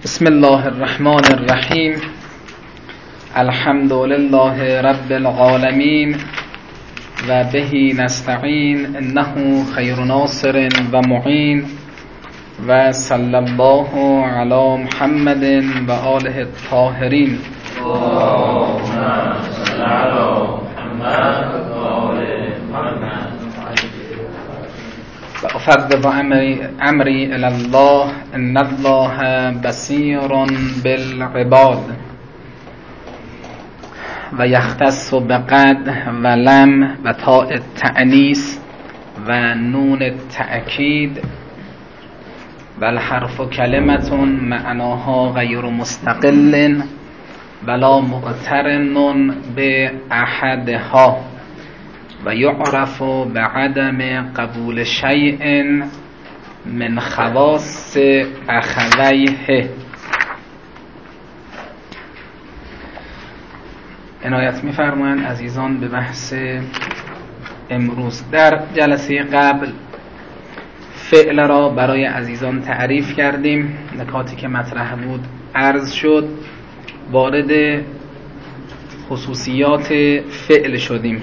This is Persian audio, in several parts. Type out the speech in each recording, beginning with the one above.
بسم الله الرحمن الرحیم. الحمد لله رب العالمین و بهی نستعین انه خیر ناصر و معین و صلی الله علی محمد و آله الطاهرین. اللهم صل علی محمد و آل محمد. و افوض امری الی الله ان الله بصیر بالعباد و یختص بقد و لم و تاء التأنیث و نون التأکید و الحرف کلمة معناها غیر مستقل ولا مقترن به احدها و یعرف بعدم قبول شیء من خواص اخویه. عنایت می‌فرمایند عزیزان به بحث امروز. در جلسه قبل فعل را برای عزیزان تعریف کردیم، نکاتی که مطرح بود عرض شد، وارد خصوصیات فعل شدیم.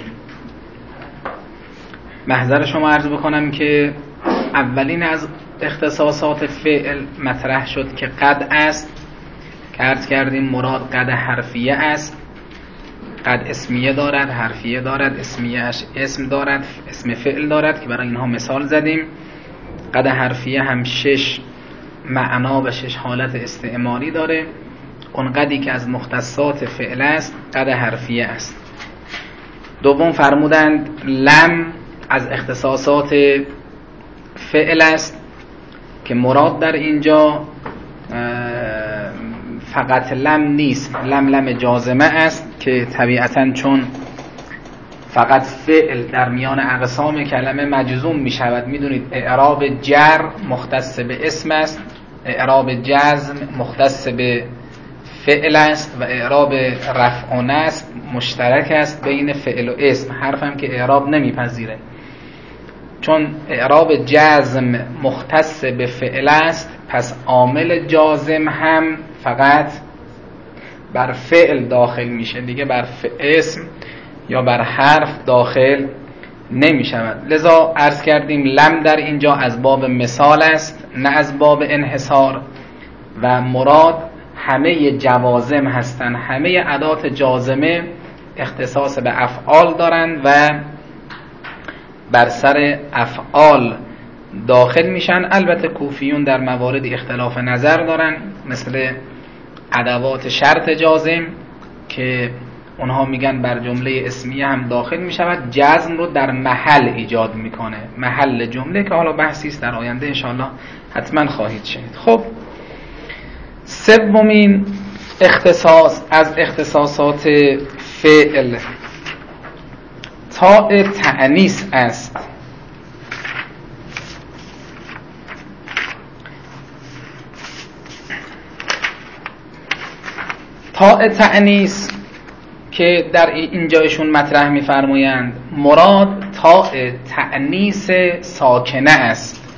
محضر شما عرض بکنم که اولین از اختصاصات فعل مطرح شد که قد است، که عرض کردیم مراد قد حرفیه است. قد اسمیه دارد، حرفیه دارد، اسمیهش اسم دارد، اسم فعل دارد که برای اینها مثال زدیم. قد حرفیه هم 6 معنا و 6 حالت استعمالی داره. اون قدی که از مختصات فعل است قد حرفیه است. دوم فرمودند لم از اختصاصات فعل است که مراد در اینجا فقط لم نیست، لم جازمه است که طبیعتاً چون فقط فعل در میان اقسام کلمه مجزوم می شود. می دونید اعراب جر مختص به اسم است، اعراب جزم مختص به فعل است و اعراب رفع و نصب مشترک است بین فعل و اسم. حرفم که اعراب نمیپذیره، چون اعراب جزم مختص به فعل است، پس عامل جازم هم فقط بر فعل داخل میشه، دیگه بر اسم یا بر حرف داخل نمی شود. لذا عرض کردیم لم در اینجا از باب مثال است نه از باب انحصار و مراد همه جوازم هستند. همه ادات جازمه اختصاص به افعال دارند و بر سر افعال داخل میشن. البته کوفیون در موارد اختلاف نظر دارن، مثل ادوات شرط جازم که اونها میگن بر جمله اسمیه هم داخل میشود، جزم رو در محل ایجاد میکنه، محل جمله، که حالا بحثی است در آینده انشاءالله حتما خواهید شنید. خب سومین اختصاص از اختصاصات فعل تاء تأنیث است. تاء تأنیث که در اینجایشون مطرح می‌فرمایند مراد تاء تأنیث ساکنه است،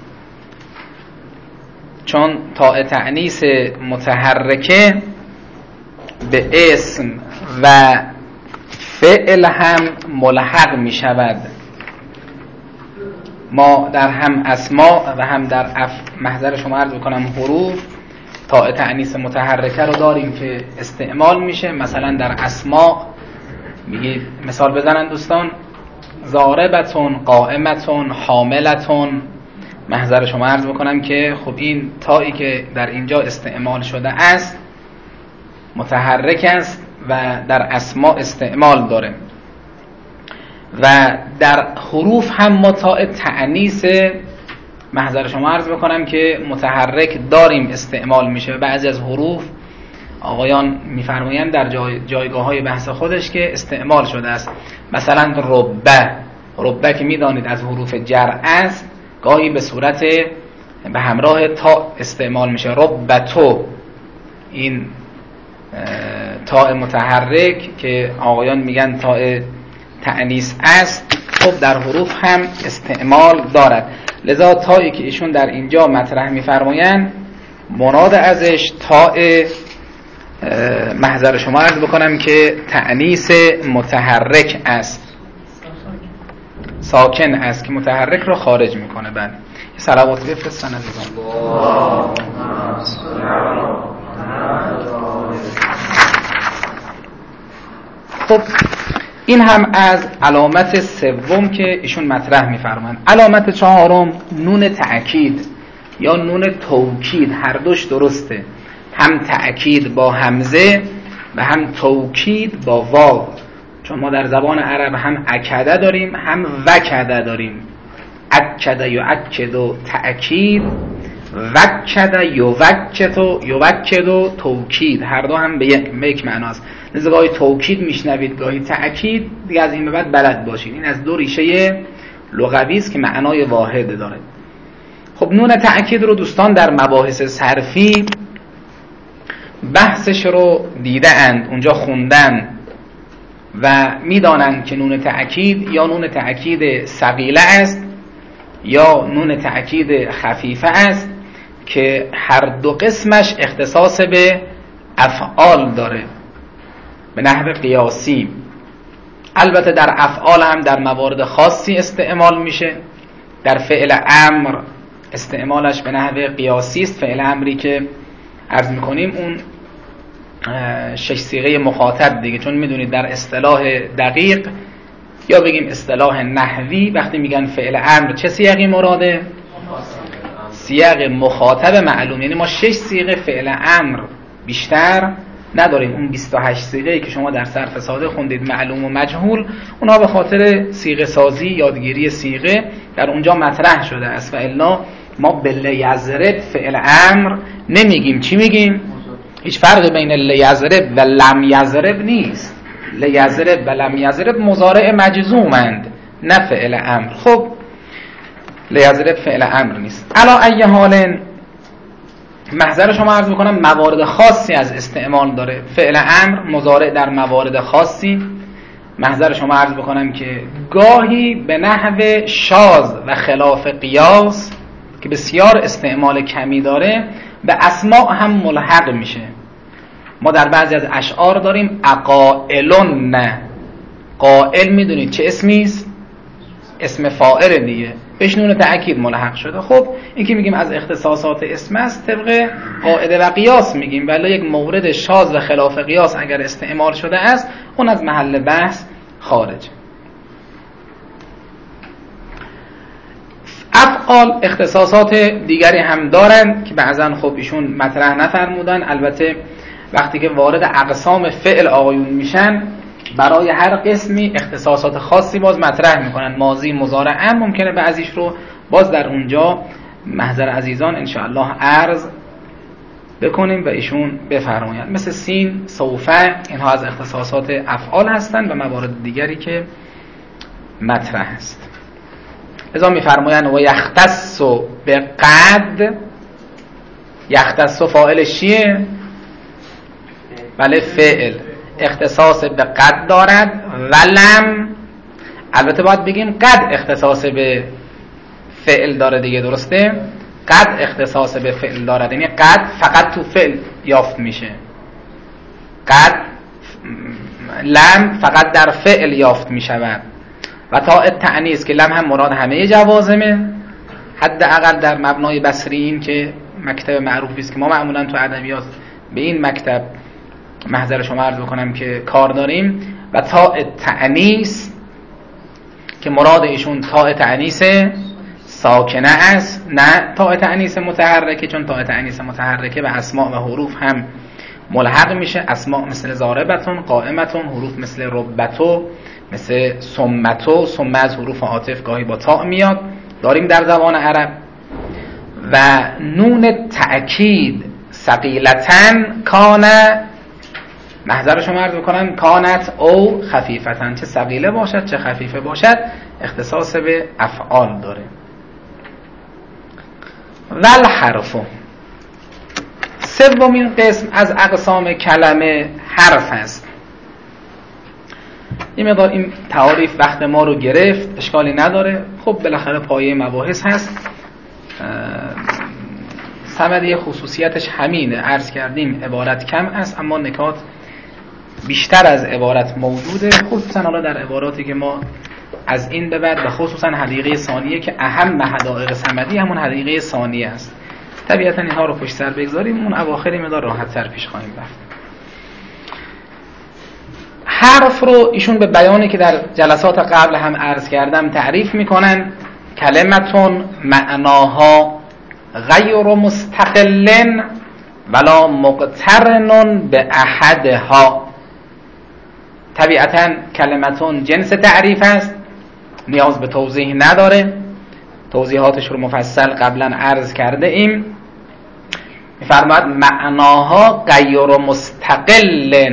چون تاء تأنیث متحرکه به اسم و فعل هم ملحق می شود. ما در هم اسماء و هم در محضر شما عرض بکنم حروف تاء تأنیث متحرکه رو داریم که استعمال میشه. مثلا در اسماء میگید، مثال بزنن دوستان، ضاربتون، قائمتون، حاملتون. محضر شما عرض بکنم که خب این تایی که در اینجا استعمال شده است متحرک است و در اسماء استعمال داره و در حروف هم ما تاء تأنیث محضر شما عرض بکنم که متحرک داریم استعمال میشه. بعضی از حروف آقایان میفرمایند در جایگاه های بحث خودش که استعمال شده است. مثلا ربه که میدانید از حروف جر است، گاهی به صورت به همراه تا استعمال میشه. ربتو، این تاء متحرک که آقایان میگن تاء تأنیث است، خب در حروف هم استعمال دارد. لذا تایی که ایشون در اینجا مطرح میفرمایند مراد ازش تاء محضر شما عرض بکنم که تأنیث متحرک است، ساکن است که متحرک رو خارج میکنه. بله یه صلوات بفرستن عزیزان. خب این هم از علامت سوم که ایشون مطرح میفرمایند. علامت چهارم نون تأکید یا نون توکید، هر دوش درسته، هم تأکید با همزه و هم توکید با واو، چون ما در زبان عرب هم اکده داریم هم وکده داریم. اکده یؤکد تأکید، وکده یوکد توکید، هر دو هم به یک معناست. لذا گاهی توکید میشنوید گاهی تأکید، دیگه از این به بعد بلد باشید. این از دو ریشه لغوی است که معنای واحد داره. خب نون تأکید رو دوستان در مباحث صرفی بحثش رو دیده اند، اونجا خوندن و میدانند که نون تأکید یا نون تأکید ثقیله است یا نون تأکید خفیفه است که هر دو قسمش اختصاص به افعال داره به نحو قیاسی. البته در افعال هم در موارد خاصی استعمال میشه. در فعل امر استعمالش به نحو قیاسی است. فعل امری که عرض میکنیم اون 6 صیغه مخاطب دیگه، چون میدونید در اصطلاح دقیق یا بگیم اصطلاح نحوی وقتی میگن فعل امر چه صیغی مراده؟ صیغ مخاطب معلوم. یعنی ما 6 صیغه فعل امر بیشتر نداریم. اون 28 صیغه‌ای که شما در صرف ساده خوندید معلوم و مجهول، اونها به خاطر صیغه سازی، یادگیری صیغه در اونجا مطرح شده است. و الا ما بلیضرب فعل امر نمیگیم. چی میگیم؟ هیچ فرقی بین لیضرب و لم یضرب نیست. لیضرب و لم یضرب مضارع مجزومند نه فعل امر. خب لیضرب فعل امر نیست. علی ای حال محضر شما عرض میکنم موارد خاصی از استعمال داره. فعل امر مضارع در موارد خاصی، محضر شما عرض بکنم که گاهی به نحو شاذ و خلاف قیاس که بسیار استعمال کمی داره به اسماء هم ملحق میشه. ما در بعضی از اشعار داریم اقائلون، قائل میدونید چه اسمی است؟ اسم فاعل دیگه، بهش نون تأکید ملحق شده. خب این که میگیم از اختصاصات اسم است طبق قاعده و قیاس میگیم، ولی یک مورد شاذ و خلاف قیاس اگر استعمال شده است اون از محل بحث خارج. افعال اختصاصات دیگری هم دارن که بعضا خب ایشون مطرح نفرمودن. البته وقتی که وارد اقسام فعل آقایون میشن برای هر قسمی اختصاصات خاصی باز مطرح میکنن. ماضی، مضارع هم ممکنه بعضیش رو باز در اونجا محضر عزیزان انشاءالله عرض بکنیم و ایشون بفرمایند. مثل سین، سوفه، اینها از اختصاصات افعال هستند و موارد دیگری که مطرح است. ازا میفرمایند و یختص به قد. یختص فاعلش چیه؟ بله فعل، اختصاص به قد دارد. ولم البته باید بگیم قد اختصاص به فعل داره دیگه، درسته؟ قد اختصاص به فعل دارد، یعنی قد فقط تو فعل یافت میشه. قد لم فقط در فعل یافت میشود. و تا التأنیث که لم هم مراد همه جوازمه، حداقل در مبنای بصریین که مکتب معروفی است که ما معمولا تو ادبیات به این مکتب محضر شما عرض بکنم که کار داریم. و تاء تأنیث که مراد ایشون تاء تأنیث ساکنه است نه تاء تأنیث متحرکه، چون تاء تأنیث متحرکه به اسماء و حروف هم ملحق میشه. اسماء مثل ضاربتون، قائمتون، حروف مثل ربتو، مثل سمتو، سمه از حروف عاطف گاهی با تاء میاد داریم در زبان عرب. و نون تأکید ثقیلتن کان، محضر شما عرض بکنم کانت او خفیفتن، چه ثقیله باشد چه خفیفه باشد اختصاص به افعال داره. ول حرف، سومین قسم از اقسام کلمه حرف است. این مقدار این تعاریف وقت ما رو گرفت، اشکالی نداره. خب بالاخره پایه مباحث هست. صمدی خصوصیتش همینه، عرض کردیم عبارت کم است اما نکات بیشتر از عبارت موجوده، خصوصا حالا در عباراتی که ما از این به بعد و خصوصا حدیقه ثانیه که اهم حدائق صمدی همون حدیقه ثانیه است. طبیعتا اینها رو پشت سر بگذاریم، اون اواخری مقدار راحت تر پیش خواهیم رفت. حرف رو ایشون به بیانی که در جلسات قبل هم عرض کردم تعریف میکنن. کلمتون معناها غیر مستقل ولا مقترن به احدها. طبیعتا کلمتون جنس تعریف است، نیاز به توضیح نداره، توضیحاتش رو مفصل قبلا عرض کرده ایم. میفرماید معناها غیر مستقل،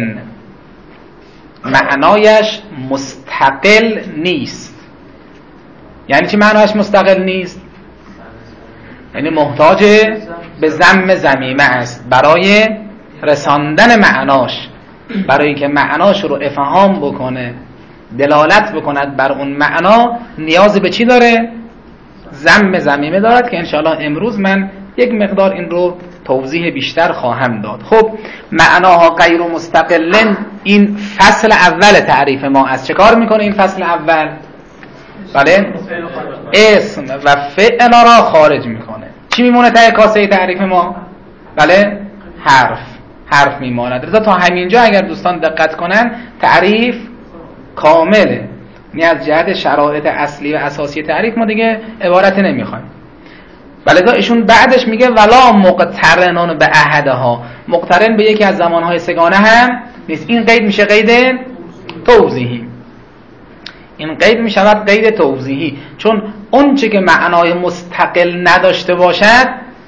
معنایش مستقل نیست. یعنی چی معنایش مستقل نیست؟ یعنی محتاج به ضم ضمیمه است برای رساندن معناش، برای اینکه معناش رو افهام بکنه، دلالت بکند بر اون معنا، نیاز به چی داره؟ ضم ضمیمه دارد که انشاءالله امروز من یک مقدار این رو توضیح بیشتر خواهم داد. خب معناها غیر مستقلن این فصل اول تعریف ما است. چه کار میکنه این فصل اول؟ بله، اسم و فعل را خارج میکنه. چی میمونه ته کاسه تعریف ما؟ بله، حرف میماند. رضا تا همینجا اگر دوستان دقت کنن تعریف کامله، یعنی از جهت شرایط اصلی و اساسی تعریف ما دیگه عبارت نمیخوایم. ولی ایشون بعدش میگه ولا مقترنون به احدها، مقترن به یکی از زمانهای سگانه هم نیست. این قید میشه قید توضیحی، این قید میشود قید توضیحی، چون اون چه که معنای مستقل نداشته باشد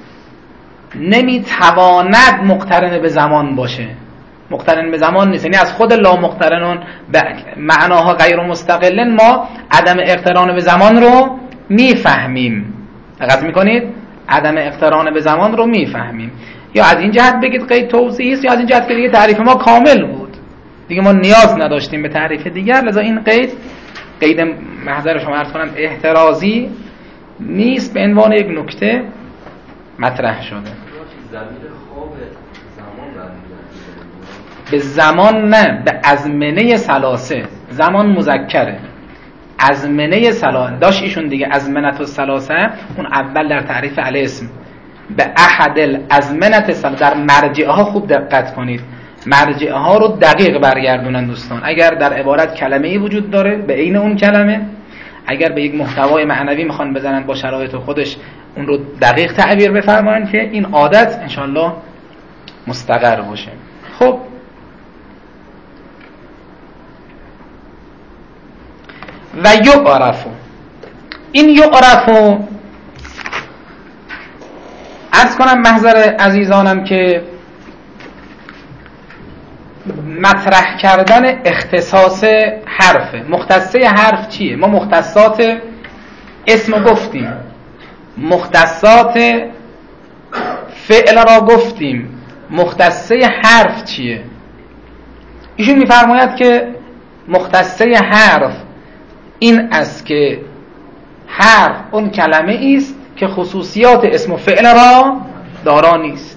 نمیتواند مقترن به زمان باشه. مقترن به زمان نیست، یعنی از خود لا مقترنون به معناها غیر مستقلن ما عدم اقتران به زمان رو میفهمیم. دقت میکنید؟ عدم اقتران به زمان رو میفهمیم. یا از این جهت بگید قید توضیحی است، یا از این جهت که دیگه تعریف ما کامل بود، دیگه ما نیاز نداشتیم به تعریف دیگر، لذا این قید محضر شما عرض کنم احترازی نیست، به عنوان یک نکته مطرح شده. به زمان نه، به ازمنه ثلاثه. زمان مذکره، ازمنه ثلاثه داشت ایشون دیگه. ازمنت و ثلاثه اون اول در تعریف الاسم، به احد الازمنت ثلاثه. در مرجعه ها خوب دقت کنید، مرجعه ها رو دقیق برگردونن دوستان. اگر در عبارت کلمه‌ای وجود داره به عین اون کلمه، اگر به یک محتوای معنوی میخوان بزنن با شرایط خودش اون رو دقیق تعبیر بفرمایند که این عادت انشالله مستقر باشه. خب و یعرفو، این یعرفو عرض کنم محضر عزیزانم که مطرح کردن اختصاص حرفه. مختصه حرف چیه؟ ما مختصات اسم گفتیم، مختصات فعل را گفتیم، مختصه حرف چیه؟ ایشون میفرماید که مختصه حرف این است که حرف اون کلمه است که خصوصیات اسم و فعل را دارا نیست.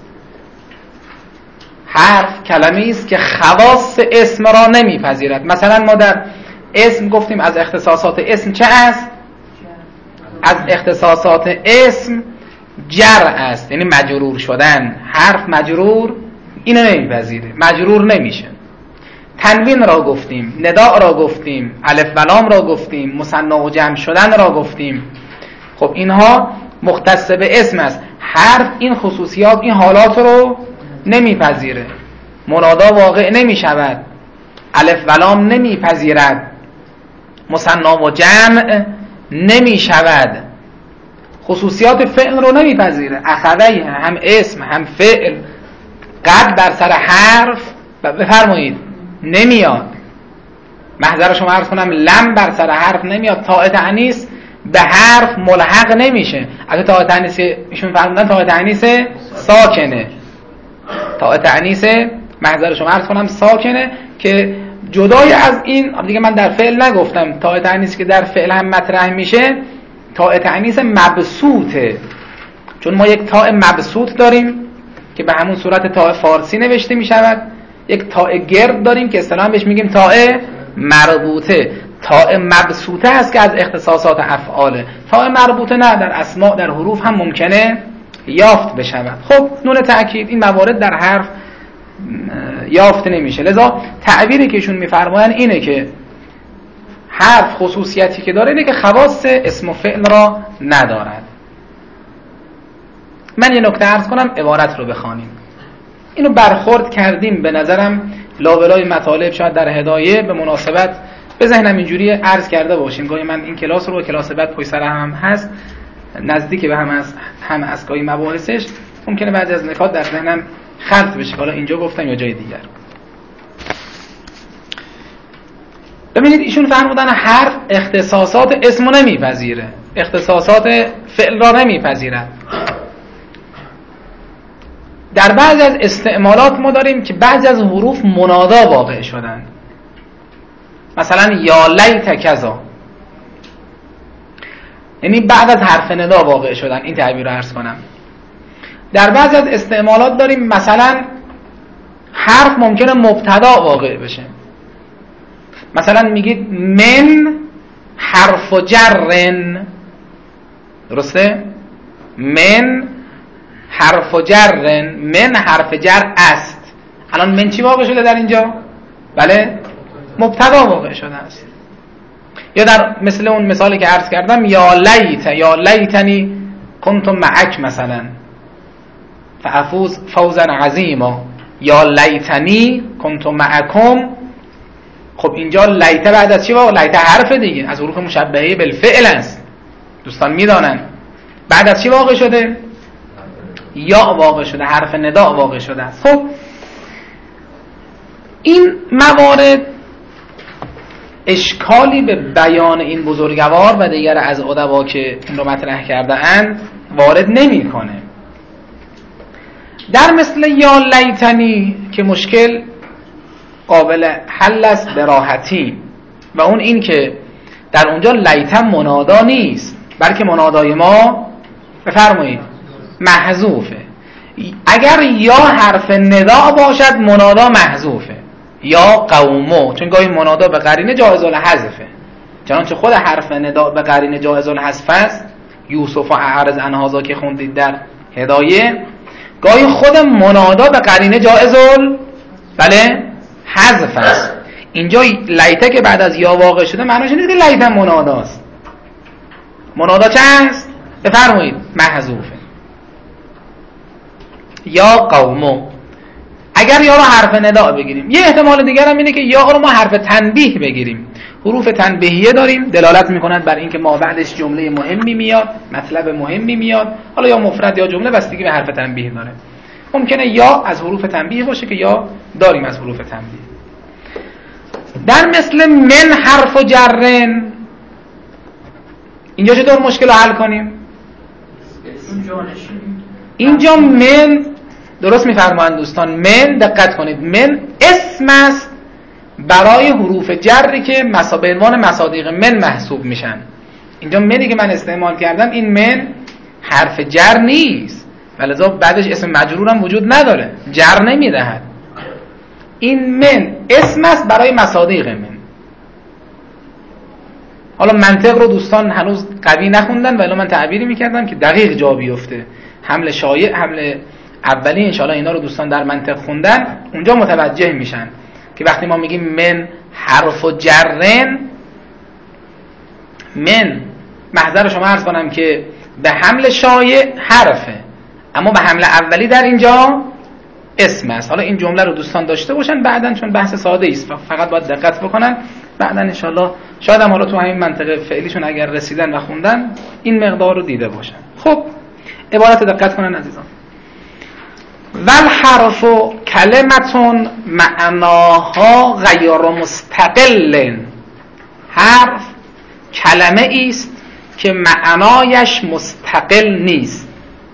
حرف کلمه است که خواص اسم را نمیپذیرد. مثلا ما در اسم گفتیم از اختصاصات اسم چه است؟ از اختصاصات اسم جر است، یعنی مجرور شدن. حرف مجرور اینو نمیپذیره، مجرور نمیشه. تنوین را گفتیم، نداء را گفتیم، الف و لام را گفتیم، مثنی و جمع شدن را گفتیم. خب اینها مختص به اسم است. حرف این خصوصیات، این حالات رو نمیپذیره. منادا واقع نمیشود، الف و لام نمیپذیرد، مثنی و جمع نمیشود، خصوصیات فعل رو نمیپذیره. اخوی هم اسم هم فعل قد بر سر حرف بفرمایید نمیاد. محضر شما عرض کنم لم بر سر حرف نمیاد. تاء تأنیث به حرف ملحق نمیشه. از تاء تأنیث ایشون فرمودن تاء تأنیث ساکنه. تاء تأنیث محضر شما عرض کنم ساکنه که جدای از این دیگه من در فعل نگفتم. تاء تأنیث که در فعل هم مطرح میشه تاء تأنیث مبسوطه. چون ما یک تاء مبسوط داریم که به همون صورت تاء فارسی نوشته می شود، یک تاء گرد داریم که اصطلاحاً بهش میگیم تاء مربوطه. تاء مبسوطه است که از اختصاصات افعاله، تاء مربوطه نه، در اسماء در حروف هم ممکنه یافت بشود. خب نون تأکید این موارد در حرف یافت نمیشه، لذا تعبیری که ایشون میفرمایند اینه که حرف خصوصیتی که داره اینه که خواص اسم و فعل را ندارد. من یه نکته عرض کنم، عبارت رو بخوانیم. اینو برخورد کردیم به نظرم لابلای مطالب، شاید در هدایه به مناسبت به ذهنم اینجوری عرض کرده باشیم. گاهی من این کلاس رو کلاس بعد پشت سر هم هست، نزدیک به هم از گاهی مباحثش ممکنه بعضی از نکات در ذهنم خلط بشه، حالا اینجا گفتم یا جای دیگر. ببینید ایشون فرمودن حرف اختصاصات اسمو نمیپذیره، اختصاصات فعل را نمیپذیرد. در بعضی از استعمالات ما داریم که بعضی از حروف منادا واقع شدن، مثلا یا لیت کذا، یعنی بعد از حرف ندا واقع شدن، این تعبیر رو عرض کنم. در بعضی از استعمالات داریم مثلا حرف ممکنه مبتدا واقع بشه، مثلا میگید من حرف جرن، درسته؟ من حرف جرن، من حرف جر است. الان من چی واقع شده در اینجا؟ بله مبتدا واقع شده است. یا در مثل اون مثالی که عرض کردم یا لیتنی کنت معک مثلا فافوز فوزا عظیما، یا لیتنی کنت معکم. خب اینجا لیت بعد از چی واقع؟ لیت حرف دیگه از حروف مشبهه بالفعل است، دوستان میدانن. بعد از چی واقع شده؟ یا واقع شده، حرف ندا واقع شده است. خب این موارد اشکالی به بیان این بزرگوار و دیگر از ادبا که این رو مطرح کرده اند وارد نمی کنه. در مثل یا لیتنی که مشکل قابل حل است به راحتی، و اون این که در اونجا لیتن منادا نیست، بلکه منادای ما بفرمایید محذوفه. اگر یا حرف ندا باشد منادا محذوفه، یا قومو، چون گاهی منادا به قرینه جایز الحذفه، چنانچه خود حرف ندا به قرینه جایز الحذف است. یوسف و اعرض عن هذا که خوندید در هدایه، گاهی خود منادا به قرینه جایز بله حذف است. اینجا لیته که بعد از یا واقع شده معنیش نیست که لیته مناداست. منادا چه است؟ بفرمایید محذوفه. یا قومو، اگر یا رو حرف ندا بگیریم. یه احتمال دیگر هم اینه که یا رو ما حرف تنبیه بگیریم. حروف تنبیهیه داریم دلالت میکنند بر اینکه ما بعدش جمله مهمی میاد، مطلب مهمی میاد، حالا یا مفرد یا جمله، بستگی به حرف تنبیه داره. ممکنه یا از حروف تنبیه باشه که یا داریم از حروف تنبیه. در مثل من حرف جرن، اینجا چطور مشکل رو حل کنیم؟ اینجا من درست میفرمایند دوستان، من دقت کنید، من اسم است برای حروف جری که به عنوان مصادیق من محسوب میشن. اینجا منی که من استعمال کردم، این من حرف جر نیست، ولذا بعدش اسم مجرور هم وجود نداره، جر نمیدهد. این من اسم است برای مصادیق من. حالا منطق رو دوستان هنوز قوی نخوندن، ولی من تعبیری میکردم که دقیق جا بیفته. حمل شایع، حمل اولی، انشاءالله اینا رو دوستان در منطق خوندن اونجا متوجه میشن که وقتی ما میگیم من حرف و جرن، من محضر شما عرض کنم که به حمل شایع حرفه، اما به حمل اولی در اینجا اسم است. حالا این جمله رو دوستان داشته باشن بعدن، چون بحث ساده است فقط باید دقت بکنن. بعدن انشاءالله شاید هم حالا تو همین منطقه فعلیشون اگر رسیدن و خوندن این مقدار رو دیده باشن. خب عبارت دقت کنن عزیزان. والحرف کلمتون معناها غیر مستقل، حرف کلمه است که معنایش مستقل نیست.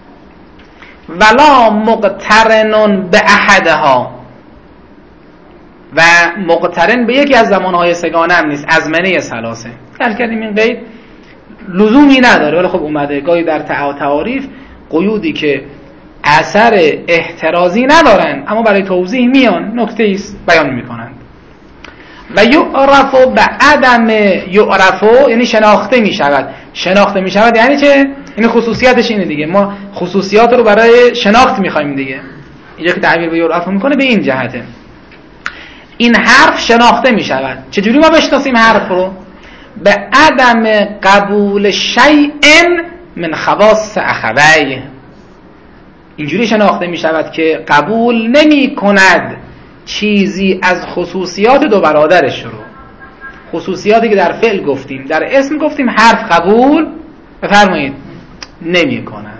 ولا مقترن به احدها، و مقترن به یکی از زمانهای سگانه هم نیست، ازمنه ثلاثه. کردیم این قید لزومی نداره، ولی خب اومده گاهی در تعاریف قیودی که اثر احترازی ندارن اما برای توضیح میان نکته ایست بیان میکنن. و یعرف به عدم یعرف یعنی شناخته میشود. شناخته میشود یعنی چه؟ این خصوصیتش اینه دیگه، ما خصوصیات رو برای شناخت میخوایم دیگه. اینجا که تعبیر به یعرف میکنه به این جهته. این حرف شناخته میشود. چجوری ما بشناسیم حرف رو؟ به عدم قبول شیء من خواص اخوی. اینجوری شناخته میشود که قبول نمی کند چیزی از خصوصیات دو برادرش رو. خصوصیاتی که در فعل گفتیم، در اسم گفتیم، حرف قبول بفرمایید نمی کند.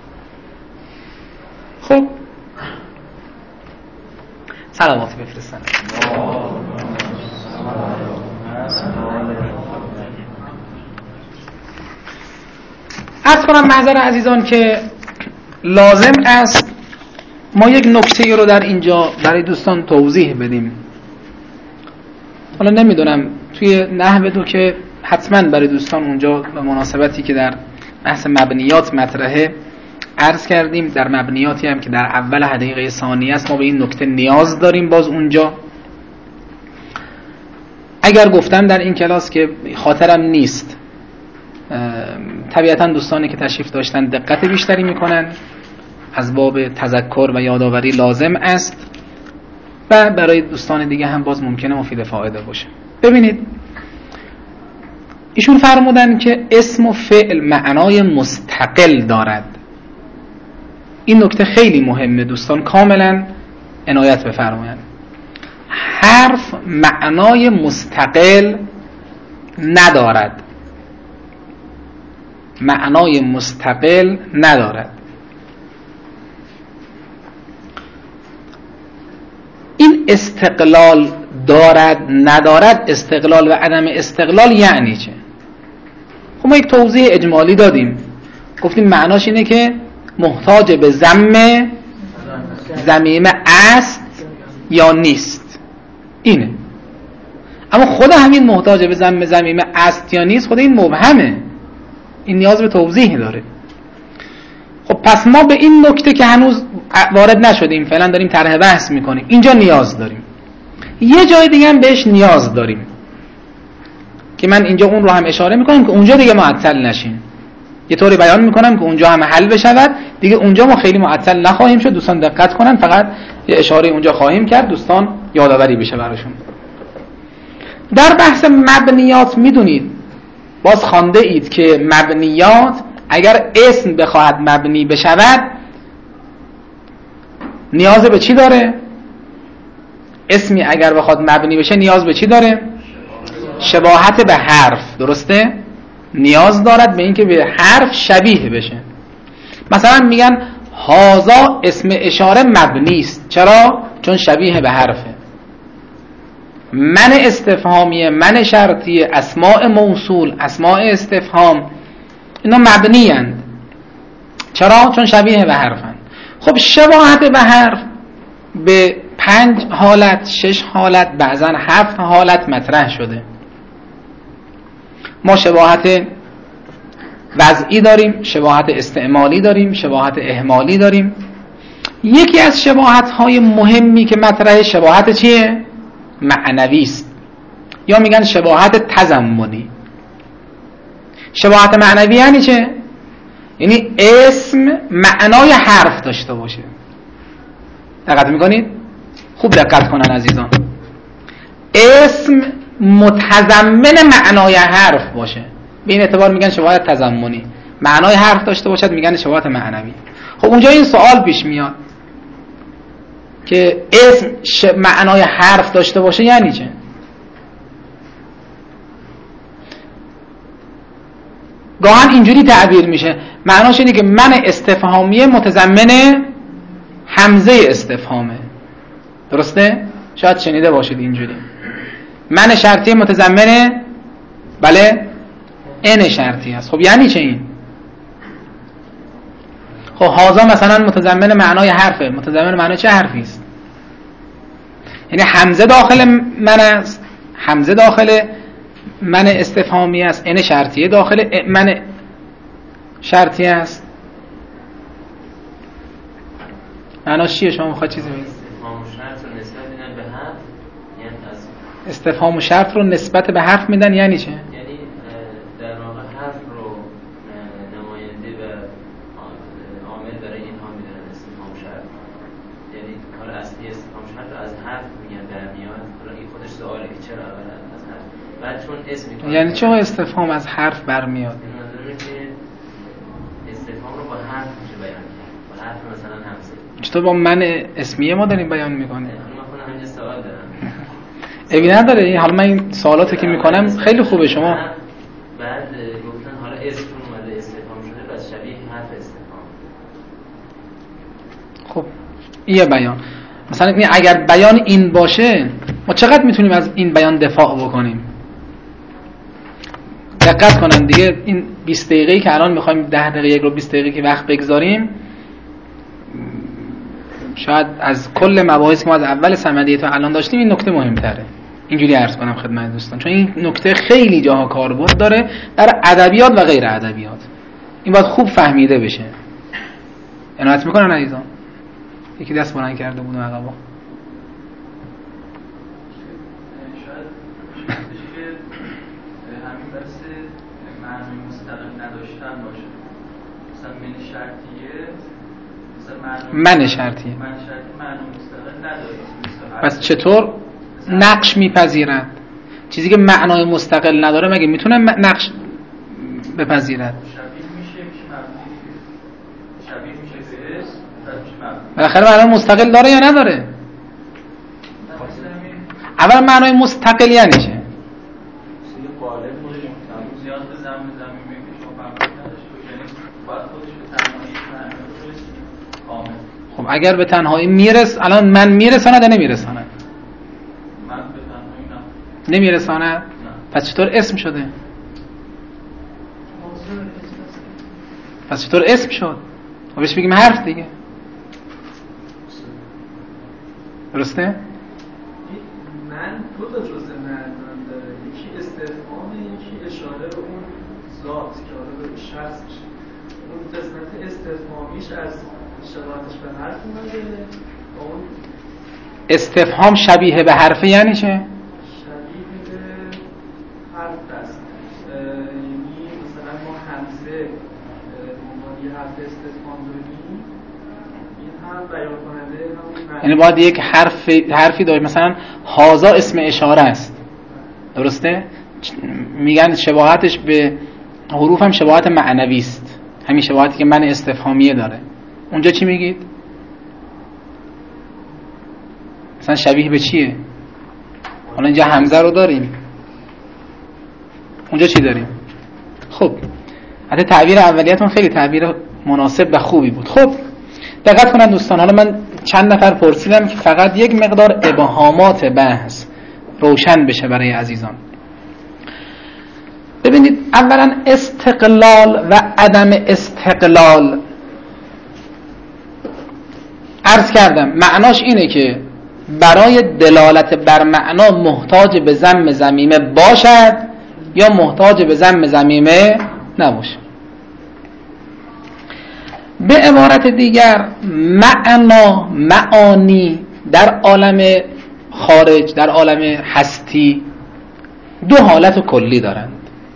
خب سلامات بفرستن. عرض کنم محضر عزیزان که لازم است ما یک نکته رو در اینجا برای دوستان توضیح بدیم. حالا نمیدونم توی نحو دو که حتما برای دوستان اونجا به مناسبتی که در بحث مبنیات مطرحه عرض کردیم، در مبنیاتی هم که در اول حدیقه ثانیه است ما به این نکته نیاز داریم. باز اونجا اگر گفتم در این کلاس که خاطرم نیست، طبیعتا دوستانی که تشریف داشتن دقت بیشتری میکنن، از باب تذکر و یادآوری لازم است و برای دوستان دیگه هم باز ممکنه مفید فایده باشه. ببینید ایشون فرمودن که اسم و فعل معنای مستقل دارد. این نکته خیلی مهمه دوستان، کاملا عنایت بفرمایید. حرف معنای مستقل ندارد. معنای مستقل ندارد. این استقلال دارد ندارد، استقلال و عدم استقلال یعنی چه؟ خب ما یک توضیح اجمالی دادیم، گفتیم معناش اینه که محتاج به ضمیمه است یا نیست، اینه. اما خود همین محتاج به ضمیمه است یا نیست، خود این مبهمه، این نیاز به توضیح داره. خب پس ما به این نکته که هنوز وارد نشدیم، فعلا داریم طرح بحث میکنیم، اینجا نیاز داریم. یه جای دیگه هم بهش نیاز داریم که من اینجا اون رو هم اشاره میکنم که اونجا دیگه معطل نشیم. یه طوری بیان میکنم که اونجا هم حل بشود دیگه، اونجا ما خیلی معطل نخواهیم شد. دوستان دقت کنن، فقط یه اشاره اونجا خواهیم کرد، دوستان یادآوری بشه براشون. در بحث مبنیات میدونید باز خوانده اید که مبنیات اگر اسم بخواهد مبنی بشود نیاز به چی داره؟ اسمی اگر بخواد مبنی بشه نیاز به چی داره؟ شباهت به حرف، درسته؟ نیاز دارد به اینکه به حرف شبیه بشه. مثلا میگن هازا اسم اشاره مبنی است. چرا؟ چون شبیه به حرفه. من استفهامیه، من شرطیه، اسماء موصول، اسماء استفهام، اینا مبنی اند. چرا؟ چون شبیه به حرفن. خب شباهت به حرف به 5 حالت، 6 حالت، بعضا 7 حالت مطرح شده. ما شباهت وضعی داریم، شباهت استعمالی داریم، شباهت اهمالی داریم. یکی از شباهت‌های مهمی که مطرح شباهت چیه؟ معنوی است، یا میگن شباهت تضمنی. شباهت معنوی یعنی چه؟ یعنی اسم معنای حرف داشته باشه. دقت میکنید؟ خوب دقت کنن عزیزان. اسم متضمن معنای حرف باشه، به این اعتبار میگن شباهت تضمنی. معنای حرف داشته باشد میگن شباهت معنوی. خب اونجا این سوال پیش میاد که اسم معنای حرف داشته باشه یعنی چه؟ گاهن اینجوری تعبیر میشه، معناش اینه که من استفهامیه متضمن همزه استفهامه، درسته؟ شاید شنیده باشید اینجوری. من شرطی متضمن بله ان شرطی است. خب یعنی چه این؟ خب هازا مثلا متضمن معنای حرفه، متضمن معنای چه حرفی است؟ یعنی همزه داخل من است، همزه داخل من استفهامی است، ان شرطیه داخل من شرطی است. معناش چیه؟ شما میخواید چیزی بگید؟ استفهام و شرط رو نسبت میدن به حرف، یعنی از استفهام و شرط رو نسبت به حرف میدن یعنی چه؟ یعنی در واقع حرف رو نماینده و عامل برای اینها میدونن استفهام و شرط. یعنی کار اصلی استفهام و شرط رو از حرف میگن در میاد. حالا این خودش سواله که چرا اول از حرف، بعد چون اسم میکنن یعنی چه استفهام از حرف برمیاد؟ منظورم که استفهام رو با حرف میشه بیان کرد، با حرف مثلا همزه. چطور با من اسمیه ما داریم بیان میکنیم؟ من خودم همین سوال دارم. ابی نداره. حالا من این سوالاتی که میکنم خیلی خوبه. شما بعد گفتن حالا اسم اومده استفهام شده، بس شبیه حرف استفهام. خب این بیان، مثلا این اگر بیان این باشه ما چقدر میتونیم از این بیان دفاع بکنیم؟ دقت کنن دیگه، این 20 دقیقه‌ای که الان میخوایم 10 دقیقه یک رو 20 دقیقه که وقت بگذاریم، شاید از کل مباحثی که ما از اول صمدیه تا الان داشتیم این نکته مهمتره. اینجوری عرض کنم خدمت دوستان، چون این نکته خیلی جاها کاربرد داره در ادبیات و غیر ادبیات. این باید خوب فهمیده بشه. عنایت میکنن عزیزان؟ یکی دست بلند کرده بود عقبا. شاید همین بحث معنی مستقل نداشتن باشه. مثلا من شرطیه، مثلا من شرطیه معنی مستقل نداره. پس چطور نقش میپذیرند؟ چیزی که معنای مستقل نداره مگه میتونه نقش بپذیرد؟ شبیه میشه مبنی، شبیه میشه به اسم، میشه مبنی. بالاخره معنای مستقل داره یا نداره؟ اول معنای مستقل یعنی چه؟ زیاد به زمینه که شما فهمید نداشته باشه، یعنی باید خودش به تنهایی معنی برسه کامل. خب اگر به تنهایی میرسه، الان من میرساند یا نمیرساند؟ من به تنهایی نه. نمیرساند؟ پس چطور اسم شده؟ پس چطور اسم شد؟ خب بهش بگیم حرف دیگه. درسته؟ من دو تا جزء معنی داره، یکی استفهام، یکی اشاره به اون ذات که حالا به شخص میشه. اون قسمت استفهامیش از شباهتش به حرف اومده. اون استفهام شبیه به حرف یعنی چه؟ شبیه به حرف است. یعنی مثلا ما همزه عنوان یه حرف استفهام داریم، این هم بیان کننده همون معنی. یعنی باید یک حرفی داریم، مثلا هازا اسم اشاره است، درسته؟ میگن شباهتش به حروف هم شباهت معنوی است، همین شباهتی که من استفهامیه داره. اونجا چی میگید؟ مثلا شبیه به چیه؟ حالا اینجا همزه رو داریم، اونجا چی داریم؟ خب حتی تعبیر اولیتون خیلی تعبیر مناسب و خوبی بود. خب دقت کنن دوستان، حالا من چند نفر پرسیدم که فقط یک مقدار ابهامات بحث روشن بشه برای عزیزان. ببینید، اولا استقلال و عدم استقلال عرض کردم معناش اینه که برای دلالت بر معنا محتاج به ضم ضمیمه باشد یا محتاج به ضم ضمیمه نباشه. به عبارت دیگر معانی در عالم خارج، در عالم هستی دو حالت کلی دارند.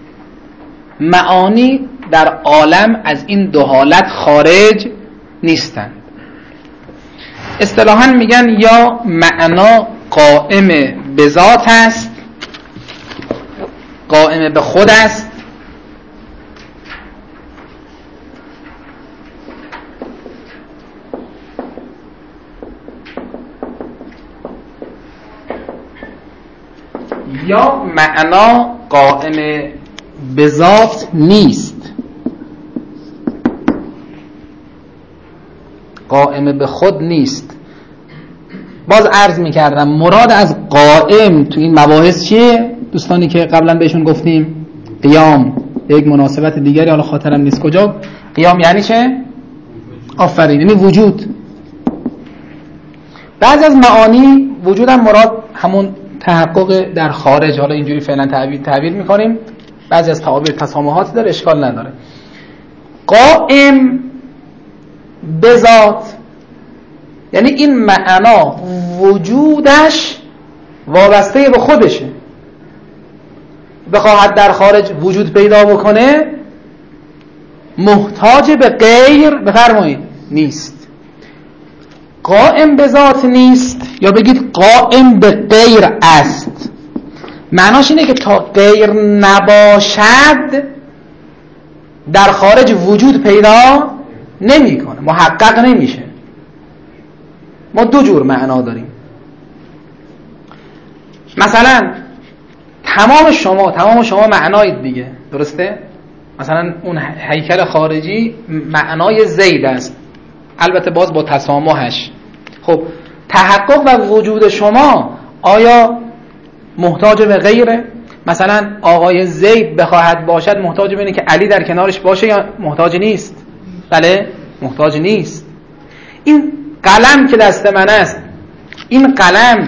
معانی در عالم از این دو حالت خارج نیستند. اصطلاحاً میگن یا معنا قائم به ذات است، قائم به خود است، یا معنا قائم به ذات نیست، قائم به خود نیست. باز عرض میکردم مراد از قائم تو این مباحث چیه؟ دوستانی که قبلا بهشون گفتیم قیام، یک مناسبت دیگری حالا خاطرم نیست کجا. قیام یعنی چه؟ آفرین، یعنی وجود. بعضی از معانی وجود هم مراد همون تحقق در خارج، حالا اینجوری فعلا تعبیر میکنیم. بعضی از تعابیر تسامحاتی داره، اشکال نداره. قائم به ذات یعنی این معنا وجودش وابسته به خودشه، بخواهد در خارج وجود پیدا بکنه محتاج به غیر بفرمایید نیست. قائم به ذات نیست یا بگید قائم به غیر است. معناش اینه که تا غیر نباشد در خارج وجود پیدا نمیکنه، محقق نمیشه. ما دو جور معنا داریم. مثلا تمام شما معنایید دیگه، درسته؟ مثلا اون هیکل خارجی معنای زید است، البته باز با تسامحش. خب تحقق و وجود شما آیا محتاج به غیره؟ مثلا آقای زید بخواهد باشد محتاج به اینه که علی در کنارش باشه یا محتاج نیست؟ بله محتاج نیست. این قلم که دست من است، این قلم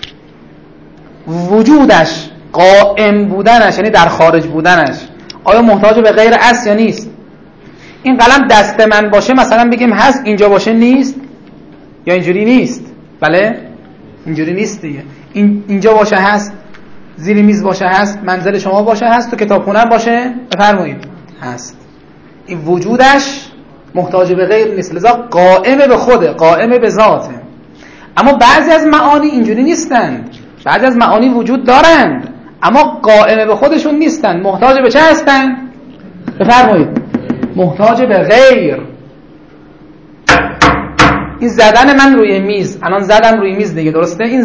وجودش، قائم بودنش یعنی در خارج بودنش آیا محتاج به غیر است یا نیست؟ این قلم دست من باشه مثلا بگیم هست، اینجا باشه نیست، یا اینجوری نیست؟ بله اینجوری نیست دیگه. اینجا باشه هست، زیر میز باشه هست، منزل شما باشه هست، تو کتابخونه باشه بفرمایید هست. این وجودش محتاج به غیر نیست، لذا قائم به خوده، قائم به ذاته. اما بعضی از معانی اینجوری نیستند. بعضی از معانی وجود دارند اما قائم به خودشون نیستند. محتاج به چه هستند؟ بفرمایید محتاج به غیر. این زدن من روی میز، الان زدم روی میز دیگه، درسته؟ این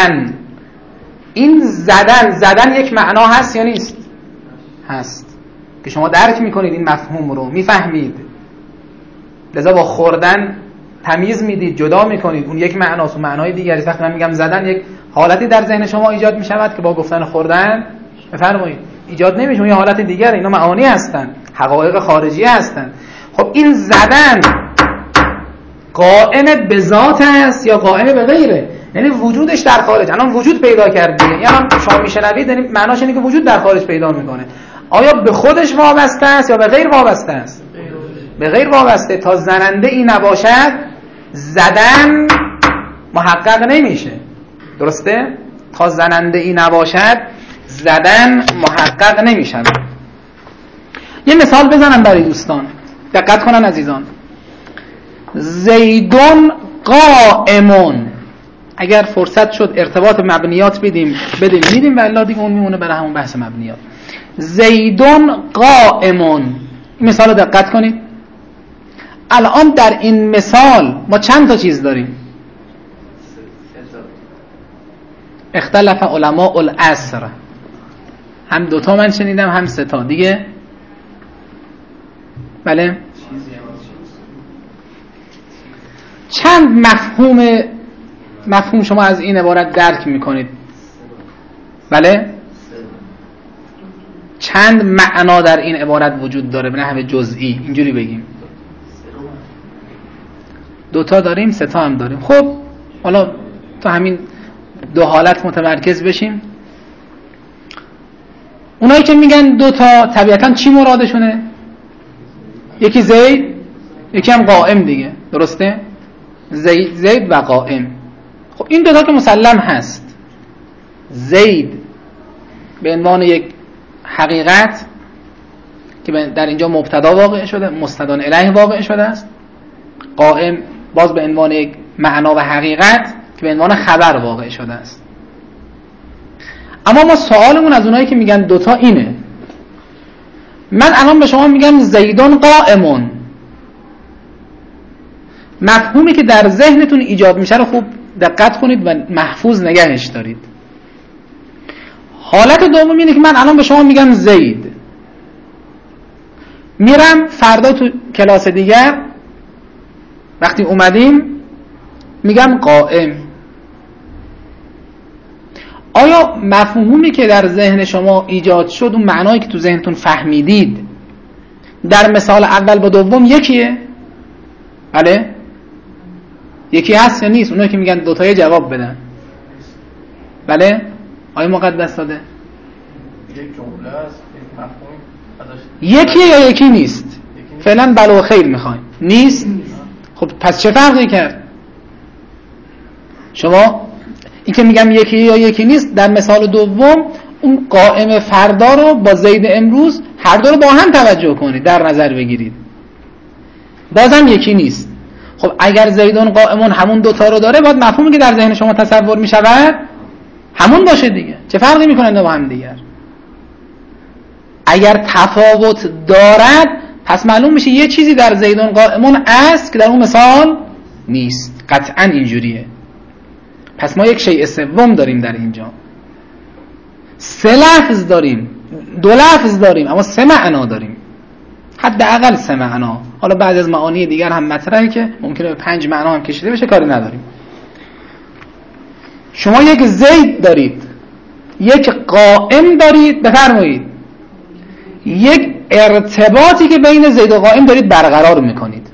زدن یک معنا هست یا نیست؟ هست که شما درک میکنید این مفهوم رو، میفهمید، لذا با خوردن تمیز میدید، جدا میکنید. اون یک معناست، اون معنای دیگری. وقتی من میگم زدن، یک حالتی در ذهن شما ایجاد میشود که با گفتن خوردن بفرمایید ایجاد نمیشه، اون یه حالت دیگره. اینا معانی هستن، حقایق خارجی هستن. خب این زدن قائم به ذات است یا قائم به غیره؟ یعنی وجودش در خارج، الان وجود پیدا کرده، یعنی شما میشنوید یعنی معناش اینه که وجود در خارج پیدا میکنه. آیا به خودش وابسته است یا به غیر وابسته است؟ به غیر وابسته. تا زننده ای نباشد زدن محقق نمیشه، درسته؟ تا زننده ای نباشد زدن محقق نمیشه. یه مثال بزنم برای دوستان، دقت کنن عزیزان. زیدون قائمون، اگر فرصت شد ارتباط مبنیات بدیم میدیم، والله دیگه اون میمونه برای همون بحث مبنیات. زیدون قائمون، این مثال رو دقت کنید. الان در این مثال ما چند تا چیز داریم؟ اختلف علماء العصر، هم دوتا من شنیدم هم سه تا دیگه. بله چند مفهوم شما از این عبارت درک میکنید؟ بله چند معنا در این عبارت وجود داره به نحو جزئی؟ اینجوری بگیم دوتا داریم، سه تا هم داریم. خب حالا تو همین دو حالت متمرکز بشیم. اونایی که میگن دوتا طبیعتاً چی مرادشونه؟ یکی زید، یکی هم قائم دیگه، درسته؟ زید و قائم. خب این دوتا که مسلم هست، زید به عنوان یک حقیقت که در اینجا مبتدا واقع شده، مستدان الیه واقع شده است. قائم باز به عنوان یک معنا و حقیقت که به عنوان خبر واقع شده است. اما ما سوالمون از اونایی که میگن دوتا اینه. من الان به شما میگم زیدون قائمون، مفهومی که در ذهنتون ایجاد میشه رو خوب دقت کنید و محفوظ نگهش دارید. حالت دوم اینه که من الان به شما میگم زید، میرم فردا تو کلاس دیگر وقتی اومدیم میگم قائم. آیا مفهومی که در ذهن شما ایجاد شد، اون معنایی که تو ذهنتون فهمیدید، در مثال اول با دوم یکیه؟ بله؟ یکی هست یا نیست؟ اونایی که میگن دوتایی جواب بدن. بله؟ آیا مقدس داده؟ یک جمله است، یک مفهوم یکیه یا یکی نیست؟ فعلا بلا و خیر میخوایم. نیست؟ خب پس چه فرقی کرد؟ شما این که میگم یکی یا یکی نیست، در مثال دوم اون قائم فردا رو با زید امروز هر دو رو با هم توجه کنید، در نظر بگیرید، بازم یکی نیست. خب اگر زیدون قائمون همون دوتا رو داره، باید مفهومی که در ذهن شما تصور میشود همون باشه دیگه. چه فرقی میکنه با هم دیگر؟ اگر تفاوت دارد پس معلوم میشه یه چیزی در زیدون قائمون است که در اون مثال نیست. قطعا اینجوریه. پس ما یک شیء سوم داریم در اینجا. 3 لفظ داریم، 2 لفظ داریم، اما 3 معنا داریم، حداقل 3 معنا. حالا بعضی از معانی دیگر هم مطرحه که ممکنه به 5 معنا هم کشیده بشه، کاری نداریم. شما یک زید دارید، یک قائم دارید، بفرمایید یک ارتباطی که بین زید و قائم دارید برقرار میکنید.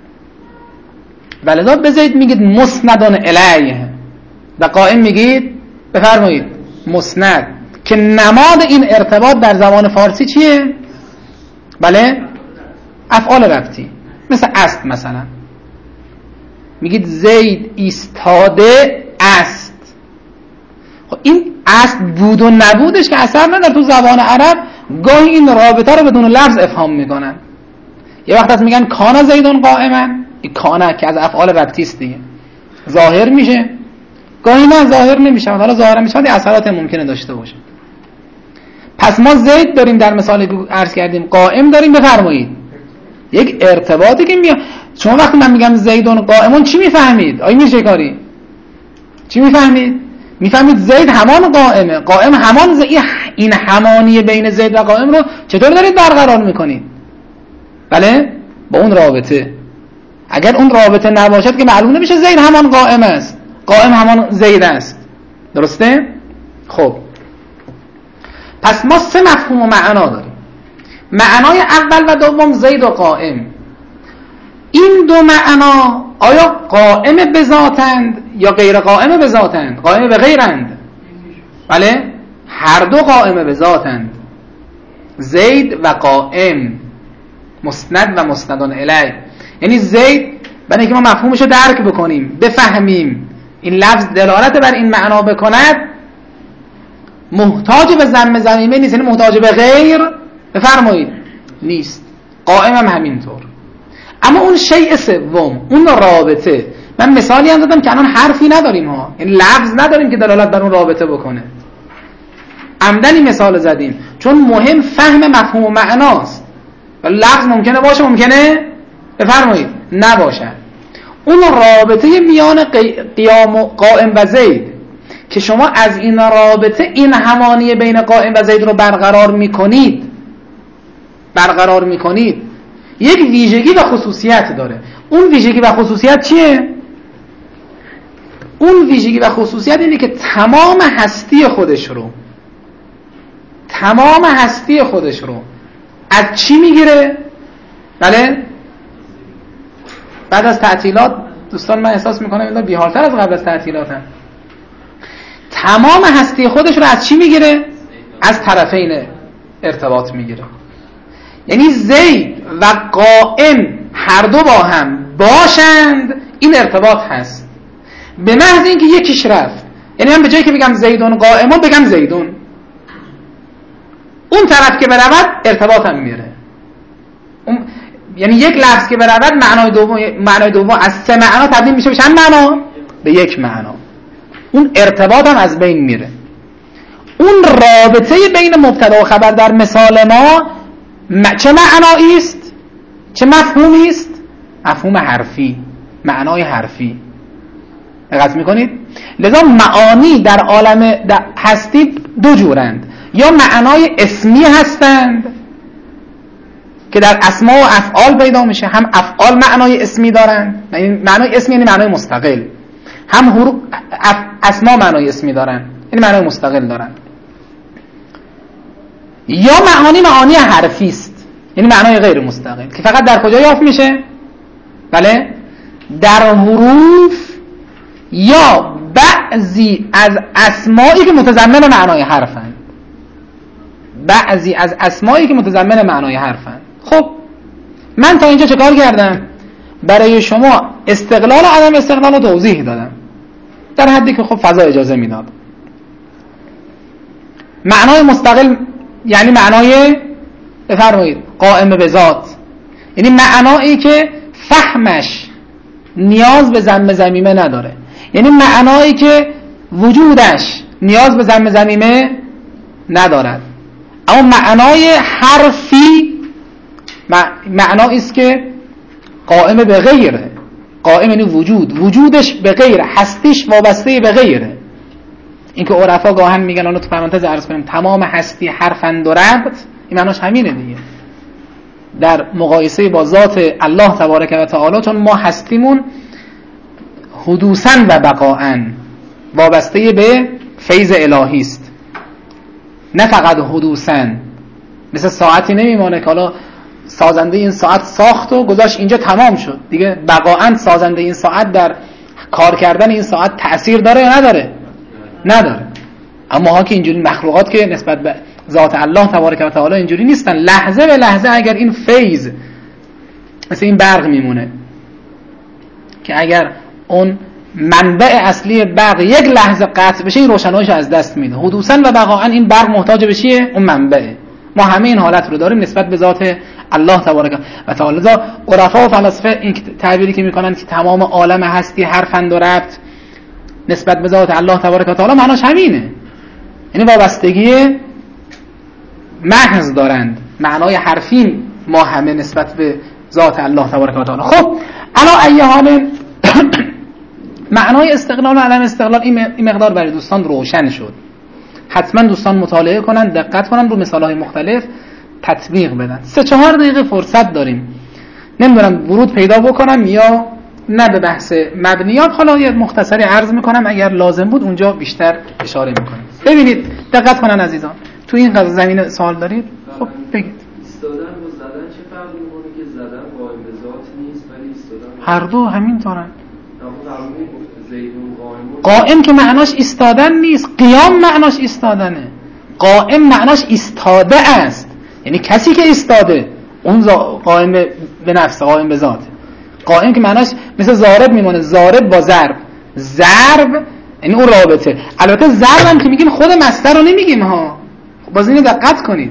ولذا به زید میگید مسندون الیه و قائم میگید بفرمایید مسند، که نماد این ارتباط در زبان فارسی چیه؟ بله، افعال ربطی. مثل است، مثلا میگید زید ایستاده است. خب این است بود و نبودش که اثر نداره. تو زبان عرب گاهی این رابطه رو بدون لفظ افهام میکنن. یه وقت از میگن کانا زیدون قائما، این کانا که از افعال ربطی است دیگه ظاهر میشه، گاهی نه ظاهر نمیشه. حالا ظاهر میشه دی اثرات ممکنه داشته باشه. پس ما زید داریم در مثالی که عرض کردیم، قائم داریم، بفرمایید یک ارتباطی که میاد. شما وقتی من میگم زیدون قائمون چی میفهمید؟ آیا میشه کاری؟ چی میفهمید؟ میفهمید زید همان قائمه، قائم همان زید. این همانی بین زید و قائم رو چطور دارید برقرار میکنید؟ بله، با اون رابطه. اگر اون رابطه نباشد که معلوم نمیشه زید همان قائم است، قائم همان زید است. درسته؟ خب پس ما 3 مفهوم و معنا داریم. معنای اول و دوم زید و قائم. این 2 معنا آیا قائم به ذاتند یا غیر قائم به ذاتند؟ قائم به غیرند؟ بله، هر 2 قائم به ذاتند. زید و قائم، مسند و مسندون الیه. یعنی زید برای اینکه ما مفهومش رو درک بکنیم، بفهمیم، این لفظ دلالت بر این معنا بکند، محتاج به ضم ضمیمه نیست، یعنی محتاج به غیر بفرمایید نیست. قائم هم همینطور. اما اون شیء سوم، اون رابطه، من مثالی هم دادم که الان حرفی نداریم ها، یعنی لفظ نداریم که دلالت بر اون رابطه بکنه. عمدنی مثال زدیم چون مهم فهم مفهوم و معناست. لفظ ممکنه باشه، ممکنه بفرمایید نباشه. اون رابطه میان قیام و قائم و زید که شما از این رابطه این همانی بین قائم و زید رو برقرار میکنید، یک ویژگی و خصوصیت داره. اون ویژگی و خصوصیت چیه؟ اون ویژگی و خصوصیت اینه که تمام هستی خودش رو از چی میگیره؟ بله، بعد از تعطیلات دوستان من احساس میکنم اینا بی‌حال‌تر از قبل از تعطیلاتن. تمام هستی خودش رو از چی میگیره؟ از طرفین ارتباط میگیره. یعنی زید و قائم هر 2 با هم باشند، این ارتباط هست. به محض اینکه یکیش رفت، یعنی من به جایی که بگم زیدون قائمون بگم زیدون، اون طرف که برود ارتباط هم میره. یعنی یک لفظ که برود معنای دوم از 3 معنا تبدیل میشه به چند معنا؟ به 1 معنا. اون ارتباط هم از بین میره. اون رابطه بین مبتدا و خبر در مثال ما چه معنایی است؟ چه مفهومی است؟ مفهوم حرفی، معنای حرفی. دقت میکنید؟ لذا معانی در عالم هستی 2 جورند. یا معنای اسمی هستند که در اسما و افعال پیدا میشه، هم افعال معنای اسمی دارند، معنای اسمی یعنی معنای مستقل، هم حروف اسما معنای اسمی دارند یعنی معنای مستقل دارند. یا معانی حرفی است، یعنی معنای غیر مستقل که فقط در کجا یافت میشه؟ بله، در حروف یا بعضی از اسمایی که متضمن معنای حرفند. خب من تا اینجا چه کار کردم؟ برای شما استقلال و عدم استقلال رو توضیح دادم. در حدی که خب فضا اجازه میداد. معنای مستقل یعنی معنای بفرمایید قائم به ذات، یعنی معنایی که فهمش نیاز به ضم ضمیمه نداره، یعنی معنایی که وجودش نیاز به ضم ضمیمه ندارد. اما معنای حرفی معنایی است که قائم به غیره. قائم یعنی وجودش به غیره، هستیش وابسته به غیره. این که عرفا گاهن میگن، اونو تو پرانتز عرض کنیم، تمام هستی حرفند و ربط، این معناش همینه دیگه، در مقایسه با ذات الله تبارک و تعالی، چون ما هستیمون حدوثاً و بقاءً وابسته به فیض الهی است، نه فقط حدوثاً. مثل ساعتی نمیمانه که حالا سازنده این ساعت ساخت و گذاشت اینجا تمام شد دیگه، بقاءً سازنده این ساعت در کار کردن این ساعت تأثیر داره یا نداره؟ نداره. اما ها که اینجوری مخلوقات که نسبت به ذات الله تبارک و تعالی اینجوری نیستن، لحظه به لحظه اگر این فیض مثل این برق میمونه که اگر اون منبع اصلی برق یک لحظه قطع بشه این روشناییش از دست میده. حدوثاً و بقاءً این برق محتاج به چیه؟ اون منبعه. ما همه این حالت رو داریم نسبت به ذات الله تبارک و تعالی. عرفا و فلاسفه این تعبیری که میکنن که تمام عالم هستی حرفند و ربط نسبت به ذات الله تبارک و تعالی، معناش همینه، یعنی وابستگی محض دارند. معنای حرفی ما همه نسبت به ذات الله تبارک و تعالی. خب علا ای حال معنای استقلال و عدم استقلال این مقدار برای دوستان روشن شد. حتما دوستان مطالعه کنن، دقت کنن، رو مثالهای مختلف تطبیق بدن. 3-4 دقیقه فرصت داریم، نمیدونم ورود پیدا بکنم یا نه به بحث مبنیات. حالا یه مختصری عرض میکنم، اگر لازم بود اونجا بیشتر اشاره میکنم. ببینید دقت کنن عزیزان، تو این زمینه سوال دارید؟ خب بگید. ایستادن و زدن چه فرقی میکنه که زدن قائم به ذات نیست ولی ایستادن هر دو همین طورن. زیدون قائم که معناش ایستادن نیست، قیام معناش ایستادنه. قائم معناش ایستاده است، یعنی کسی که ایستاده اون قائم به نفس، قائم به ذات. قائم که معناش مثل ضارب میمونه، ضارب با ضرب، ضرب یعنی اون رابطه. البته ضرب هم که میگیم خود مصدر رو نمیگیم ها، باز اینو دقت کنید.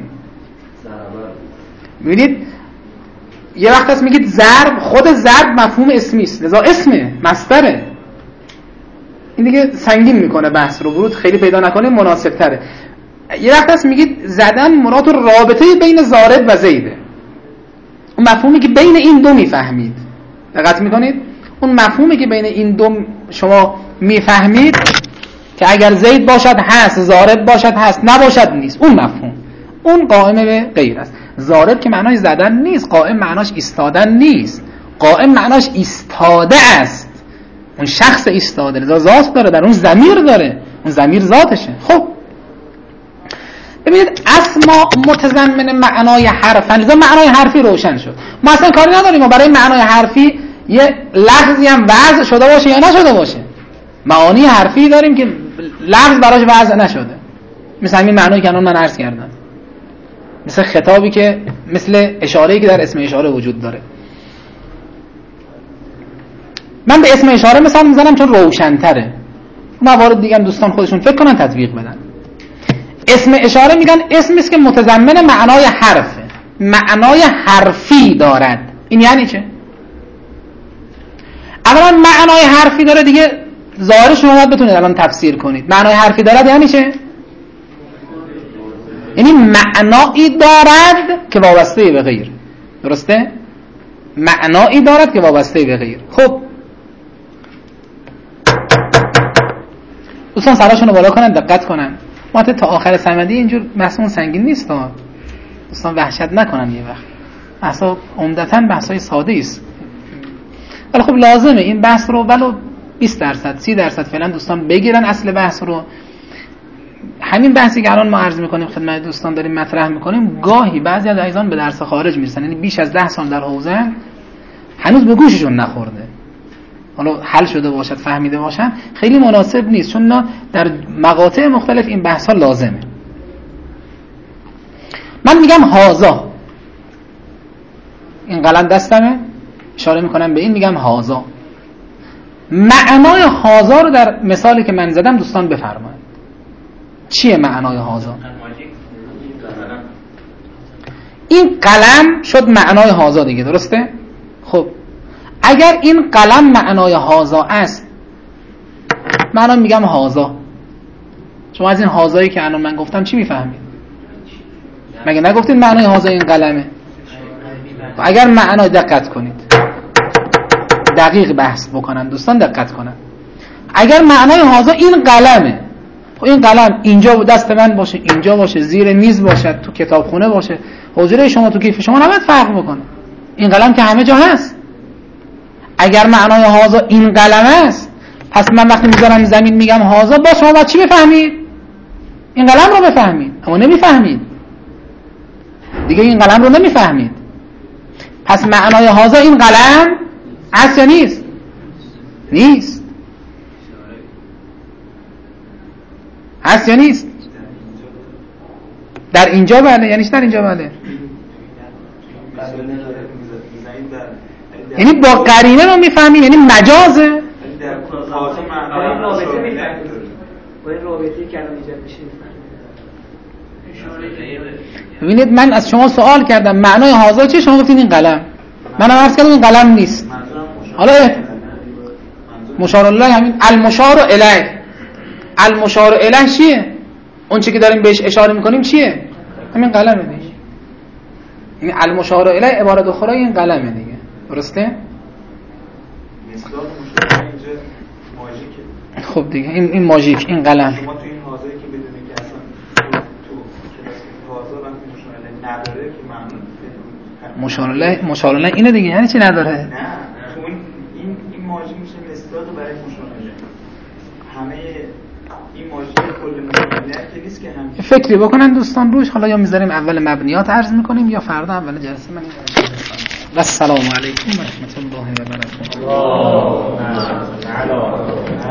ببینید یه وقت هست میگید ضرب، خود ضرب مفهوم اسمی است، لذا اسمه، مصدره. این دیگه سنگین میکنه بحث رو، ورود خیلی پیدا نکنه مناسب تره. یه وقت هست میگید زدن مراد رابطه بین ضارب و زیده، اون مفهومی که بین این دو میفهمید. دقت میکنید اون مفهومی که بین این دو شما میفهمید که اگر زید باشد هست، ضارب باشد هست، نباشد نیست، اون مفهوم اون قائم به غیر است. ضارب که معناش زدن نیست، قائم معناش ایستادن نیست. قائم معناش ایستاده است، اون شخص ایستاده، لذا ذات داره، در اون ضمیر داره، اون ضمیر ذاتشه. خب ببینید اسما متضمن معنای حرفن، لذا معنای حرفی روشن شد. ما اصلا کاری نداریم ما برای معنای حرفی یه لفظی هم وضع شده باشه یا نشده باشه. معانی حرفی داریم که لفظ براش وضع نشده، مثل همین معنایی که الان من عرض کردم، مثل خطابی که مثل اشاره‌ای که در اسم اشاره وجود داره. من به اسم اشاره مثال میزنم چون روشن‌تره. موارد دیگه هم دوستان خودشون فکر کنن تطبیق بدن. اسم اشاره میگن اسمی است که متضمن معنای حرفه، معنای حرفی دارد. این یعنی چه؟ اولا معنای حرفی داره دیگه، ظاهرش رو باید بتونید الان تفسیر کنید. معنای حرفی دارد یعنی چه؟ یعنی معنایی دارد که وابسته به غیر. درسته؟ معنایی دارد که وابسته به غیر. خب دوستان سراشون رو بالا کنن، دقت کنن. ما تا آخر صمدی اینجور بحثمون سنگین نیست ها. دوستان وحشت نکنن یه وقت. بحثا عمدتاً بحثای ساده است. ولی خب لازمه این بحث رو ولو 20% 30% فعلا دوستان بگیرن اصل بحث رو. همین بحثی که الان ما عرض میکنیم خدمت دوستان داریم مطرح میکنیم، گاهی بعضی از عزیزان به درس خارج میرسن، یعنی بیش از 10 سال در حوزه هنوز به گوششون نخورده. حالا حل شده باشد، فهمیده باشن، خیلی مناسب نیست، چون در مقاطع مختلف این بحث ها لازمه. من میگم هازا، این قلم دستمه، اشاره میکنم به این، میگم هازا. معنای هازا رو در مثالی که من زدم دوستان بفرمایید. چیه معنای هازا؟ این قلم شد معنای هازا دیگه، درسته؟ خب اگر این قلم معنای هازا است، من میگم هازا، شما از این هازایی که الان من گفتم چی میفهمید؟ مگه نگفتین معنای هازا این قلمه؟ اگر معنای، دقت کنید، دقیق بحث بکنن دوستان، دقت کنن. اگر معنای هازا این قلمه، خب این قلم اینجا دست من باشه، اینجا باشه، زیر میز باشه، تو کتابخونه باشه، حجره شما تو کیف شما، نباید فرق بکنه. این قلم که همه جا هست. اگر معنای هازا این قلم است، پس من وقتی میذارم زمین میگم هازا، با شما باید چی بفهمید؟ این قلم رو بفهمید. اما نمیفهمید دیگه، این قلم رو نمیفهمید. پس معنای هازا این قلم است یا نیست؟ نیست. هست یا نیست؟ در اینجا بله، یعنی در اینجا بله، یعنی با قرینه رو میفهمیم، یعنی مجازه. ببینید من از شما سوال کردم معنای هازا چیه، شما گفتید این قلم. من هم عرض کردم این قلم نیست. حالا مشار الله، همین المشار الیه. المشار الیه چیه؟ اون چیزی که داریم بهش اشاره میکنیم چیه؟ همین قلمه دیگه. یعنی المشار الیه عبارت اخرى این قلمه دیگه، درسته؟ خب دیگه این ماژیک، این قلم. شما تو این حاضری که بدونید که اصلا تو کلاس حاضر وقتی مشار الیه نداره که معنی مشار الیه اینه دیگه، یعنی چی نداره؟ نه تو این ماژیک میشه مصداق برای مشار الیه. همه این ماژیک کل مشار الیه که نیست که هم فکری بکنن دوستان روش. حالا یا میذاریم اول مبنیات عرض میکنیم یا فردا اول جلسه من. و السلام علیکم و رحمت الله و برکاته.